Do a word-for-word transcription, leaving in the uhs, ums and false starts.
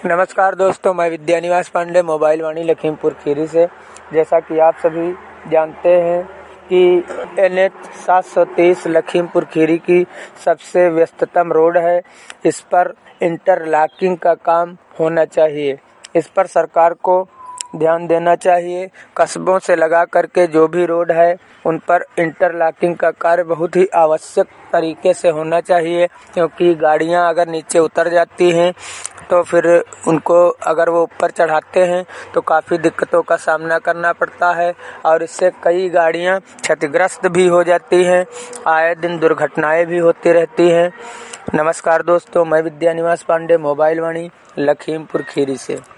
नमस्कार दोस्तों, मैं विद्यानिवास पांडे मोबाइल वाणी लखीमपुर खीरी से। जैसा कि आप सभी जानते हैं कि एन एच सात सौ तीस लखीमपुर खीरी की सबसे व्यस्ततम रोड है। इस पर इंटरलॉकिंग का काम होना चाहिए। इस पर सरकार को ध्यान देना चाहिए। कस्बों से लगा करके जो भी रोड है उन पर इंटरलॉकिंग का कार्य बहुत ही आवश्यक तरीके से होना चाहिए, क्योंकि गाड़ियां अगर नीचे उतर जाती हैं तो फिर उनको अगर वो ऊपर चढ़ाते हैं तो काफ़ी दिक्कतों का सामना करना पड़ता है और इससे कई गाड़ियां क्षतिग्रस्त भी हो जाती हैं। आए दिन दुर्घटनाएं भी होती रहती हैं। नमस्कार दोस्तों, मैं विद्यानिवास पांडे मोबाइल वाणी लखीमपुर खीरी से।